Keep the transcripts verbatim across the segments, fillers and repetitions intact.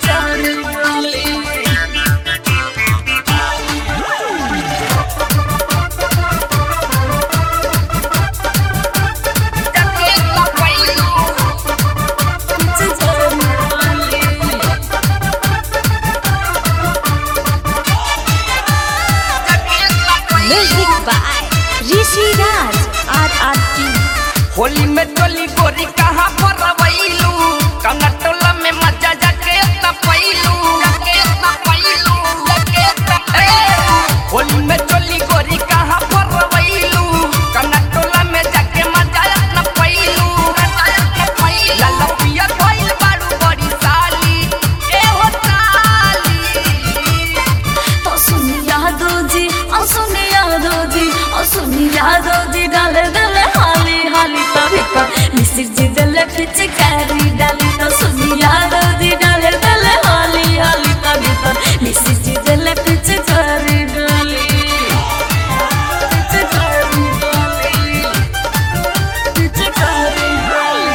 होली में टोली गोरी कहाँ पर रवैलू कौना टोला में मजा जाके इतना पैलू जाके इतना पैलू जाके इतना पैलू होली में टोली गोरी कहाँ पर रवैलू कौना टोला में जाके मजा इतना पैलू मजा इतना पैलू लाला पिया भइल बारू बड़ी साली ए हो साली तो सुनिया दो जी ओ सुनिया दो जी ओ सुनिया दो जी डाले डाले हाली हाली तभी तो मिसिर जी डाले पिचकारी डाली तो सुनिया दो जी डाले डाले हाली हाली तभी तो मिसिर जी डाले पिचकारी डाली पिचकारी डाली पिचकारी डाली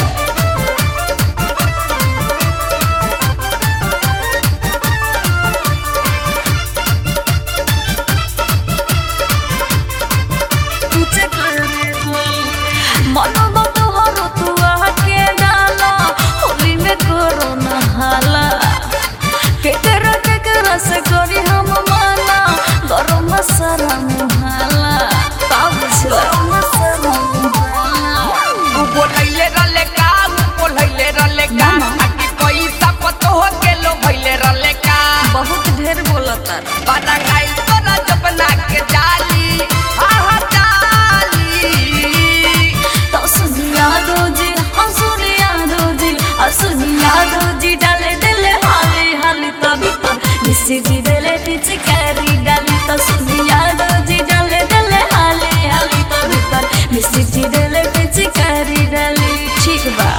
मनो बतो हरो तू आके डाला होली में करो नहाला केकरा केकरा से करी हम माना गरम मसाला मुहाला काबुसला मसाला मुहाला तू बोलैले रहले का तू बोलैले रहले का आके पैसा पतो हो गेलो भइले रहले का बहुत ढेर बोलता बड़ा गाइल तोरा जपना के जाली आहा जाली तो सुनिया दो जी ओ सुनिया दो जी ओ सुनिया दो जी डाले डाले हाली हाली तभी तो मिसी जी डाले पिचकारी डाली तो सुनिया दो जी डाले डाले हाली हाली तभी तो मिसी जी डाले पिचकारी डाली ठीक बा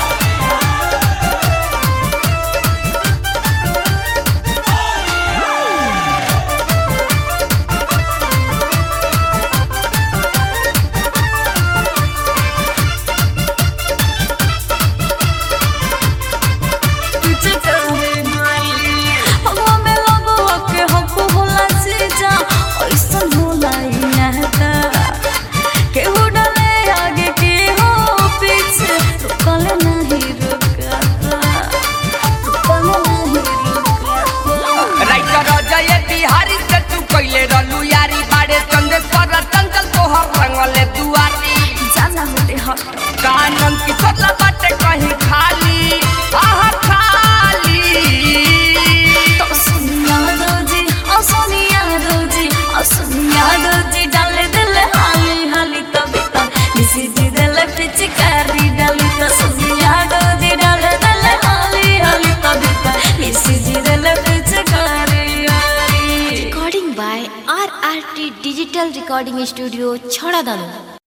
बिहारी से तू कैले रहलू यारी बाड़े चंदेश्वर चंचल तोहर रंगले दुआरी जाना होते हट कानन की छोटला बाटे कहीं खाली आहा खाली तो सुनिया दो जी ओ सुनिया दो जी ओ सुनिया दो जी डाले डाले हाली हाली तभी तो मिसी जी डाले पिचकारी डाली तो सुनिया दो जी डाले डाले हाली हाली तभी तो मिसी जी डाले पिचकारी Recording by R R T Digital Recording Studio, Chhadadanu.